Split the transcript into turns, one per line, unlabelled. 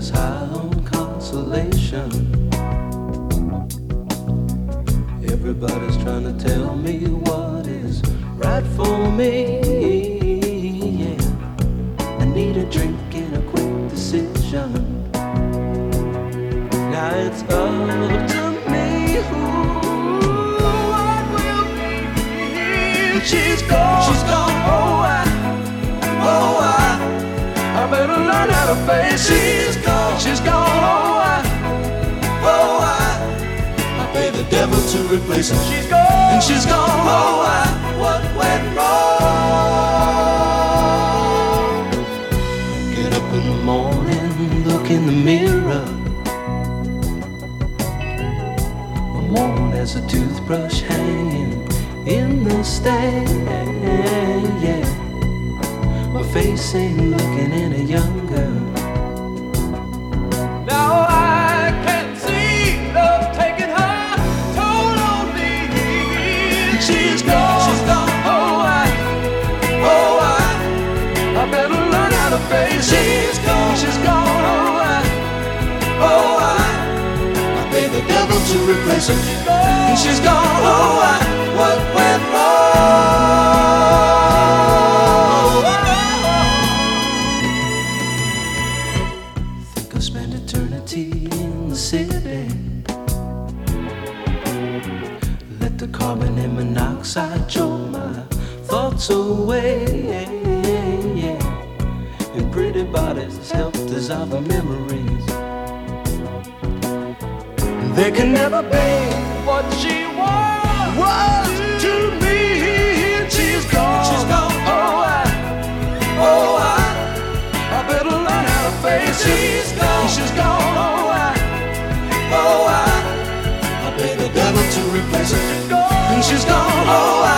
is high on consolation. Everybody's trying to tell me what is right for me. Yeah. I need a drink and a quick decision. Now it's up to me. What will be? She's gone. She's gone. I better learn how to face it. She's gone. She's gone. I pay the devil to replace her. She's gone. And she's gone. What went wrong? Get up in the morning, look in the mirror. I'm worn as a toothbrush hanging in the stand. Yeah. My face ain't looking any younger. Now I can see love taking her toll on me. She's gone. She's gone. I better learn how to face it. She's gone. She's gone. I pay the devil to replace her. She's gone. She's gone. What went wrong? Spend eternity in the city. Let the carbon and monoxide choke my thoughts away. And pretty bodies help dissolve the memories. They can never be what she was to me. She's gone. She's gone. I better learn how to face it. She's gone. She's gone. I pay the devil to replace her. And she's gone.